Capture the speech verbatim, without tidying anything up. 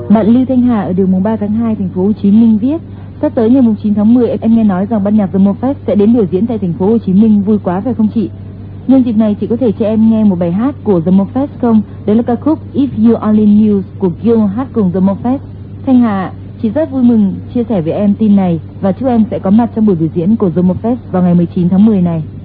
Bạn Lưu Thanh Hà ở đường mùng ba tháng hai, thành phố Hồ Chí Minh viết: sắp tới ngày mùng chín tháng mười em nghe nói rằng ban nhạc The Mo Fest sẽ đến biểu diễn tại thành phố Hồ Chí Minh, vui quá phải không chị? Nhân dịp này chị có thể cho em nghe một bài hát của The Mo Fest không? Đó là ca khúc If You Only Knew của Gil hát cùng The Mo Fest. Thanh Hà, chị rất vui mừng chia sẻ với em tin này và chúc em sẽ có mặt trong buổi biểu diễn của The Mo Fest vào ngày mười chín tháng mười này.